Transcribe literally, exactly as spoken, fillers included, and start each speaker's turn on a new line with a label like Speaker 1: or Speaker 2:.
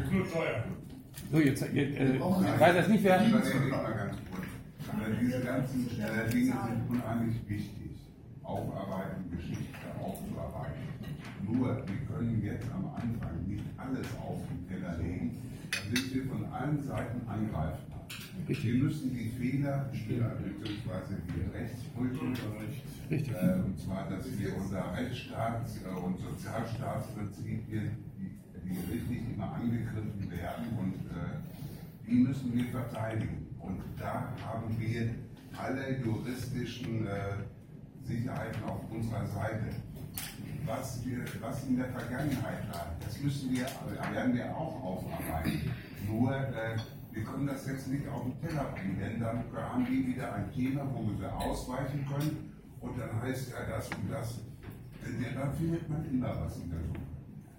Speaker 1: ist nur teuer.
Speaker 2: So, jetzt, jetzt äh, ich weiß jetzt nicht, wer.
Speaker 3: Ich überlege mal ganz kurz. Diese ganzen äh, Dinge sind unheimlich wichtig. Aufarbeiten, Geschichte aufzuarbeiten. Nur, wir können jetzt am Anfang nicht alles auf den Teller legen. Da sind wir von allen Seiten angreifbar. Wir müssen die Fehler, beziehungsweise die Rechtsbrüche, äh, und zwar, dass wir unser Rechtsstaats- und Sozialstaatsprinzipien, die, die richtig immer angegriffen werden, und äh, die müssen wir verteidigen. Und da haben wir alle juristischen äh, Sicherheiten auf unserer Seite. Was, wir, was in der Vergangenheit war, das müssen wir, werden wir auch aufarbeiten. Nur, äh, wir können das jetzt nicht auf den Teller bringen, denn dann haben wir wieder ein Thema, wo wir sie ausweichen können, und dann heißt ja das und das. Denn dann findet man immer was in der